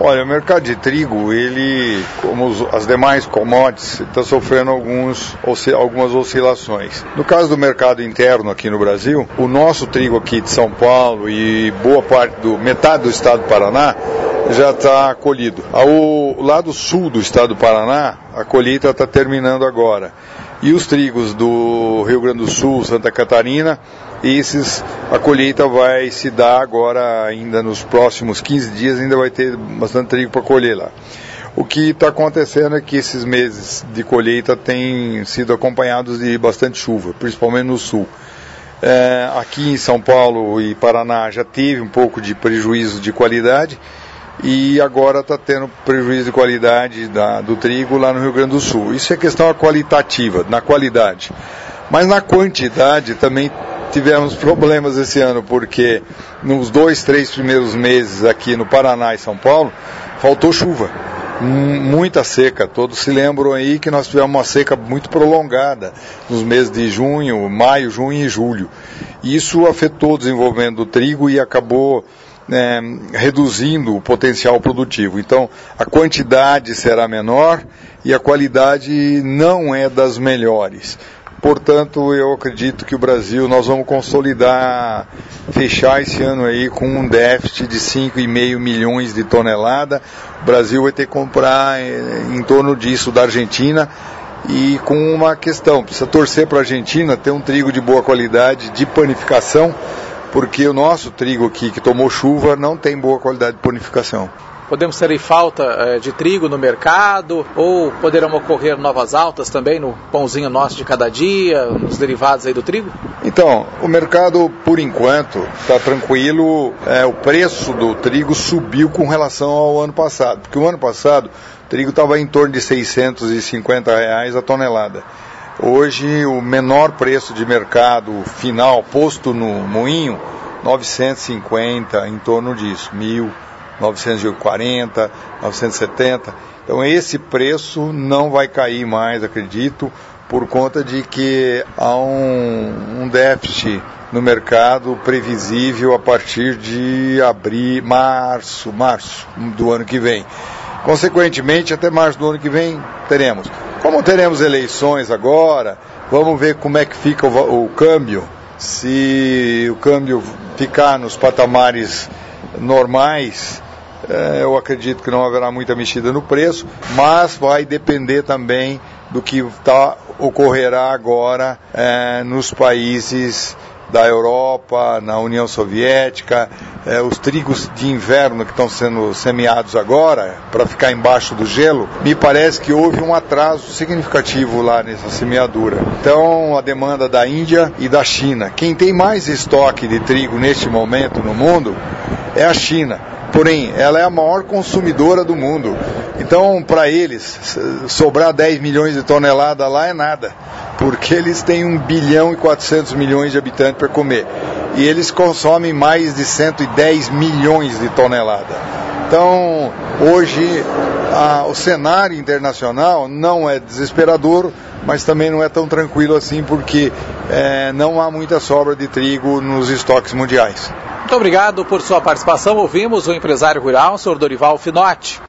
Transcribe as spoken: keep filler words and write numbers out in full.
Olha, o mercado de trigo, ele, como os, as demais commodities, está sofrendo alguns, algumas oscilações. No caso do mercado interno aqui no Brasil, o nosso trigo aqui de São Paulo e boa parte do, metade do estado do Paraná, já está colhido. Ao lado sul do estado do Paraná, a colheita está terminando agora. E os trigos do Rio Grande do Sul, Santa Catarina, esses, a colheita vai se dar agora, ainda nos próximos quinze dias, ainda vai ter bastante trigo para colher lá. O que está acontecendo é que esses meses de colheita têm sido acompanhados de bastante chuva, principalmente no sul. É, aqui em São Paulo e Paraná já teve um pouco de prejuízo de qualidade, e agora está tendo prejuízo de qualidade da, do trigo lá no Rio Grande do Sul. Isso é questão qualitativa, na qualidade. Mas na quantidade também tivemos problemas esse ano, porque nos dois, três primeiros meses aqui no Paraná e São Paulo, faltou chuva. Muita seca. Todos se lembram aí que nós tivemos uma seca muito prolongada nos meses de junho, maio, junho e julho. Isso afetou o desenvolvimento do trigo e acabou É, reduzindo o potencial produtivo. Então, a quantidade será menor e a qualidade não é das melhores. Portanto, eu acredito que o Brasil, nós vamos consolidar, fechar esse ano aí com um déficit de cinco vírgula cinco milhões de toneladas. O Brasil vai ter que comprar em torno disso da Argentina, e com uma questão, precisa torcer para a Argentina ter um trigo de boa qualidade, de panificação, porque o nosso trigo aqui, que tomou chuva, não tem boa qualidade de panificação. Podemos ter aí falta é, de trigo no mercado, ou poderão ocorrer novas altas também no pãozinho nosso de cada dia, nos derivados aí do trigo? Então, o mercado, por enquanto, está tranquilo. É, o preço do trigo subiu com relação ao ano passado, porque o ano passado o trigo estava em torno de seiscentos e cinquenta reais a tonelada. Hoje, o menor preço de mercado final posto no moinho, novecentos e cinquenta, em torno disso, mil novecentos e quarenta, novecentos e setenta. Então, esse preço não vai cair mais, acredito, por conta de que há um, um déficit no mercado previsível a partir de abril, março, março do ano que vem. Consequentemente, até março do ano que vem, teremos. Como teremos eleições agora, vamos ver como é que fica o, o câmbio. Se o câmbio ficar nos patamares normais, eh, eu acredito que não haverá muita mexida no preço, mas vai depender também do que tá, ocorrerá agora eh, nos países da Europa, na União Soviética, eh, os trigos de inverno que estão sendo semeados agora, para ficar embaixo do gelo, me parece que houve um atraso significativo lá nessa semeadura. Então, a demanda da Índia e da China. Quem tem mais estoque de trigo neste momento no mundo é a China. Porém, ela é a maior consumidora do mundo. Então, para eles, sobrar dez milhões de toneladas lá é nada, porque eles têm um bilhão e quatrocentos milhões de habitantes para comer. E eles consomem mais de cento e dez milhões de toneladas. Então, hoje, a, o cenário internacional não é desesperador, mas também não é tão tranquilo assim, porque é, não há muita sobra de trigo nos estoques mundiais. Muito obrigado por sua participação. Ouvimos o empresário rural, senhor Dorival Finotti.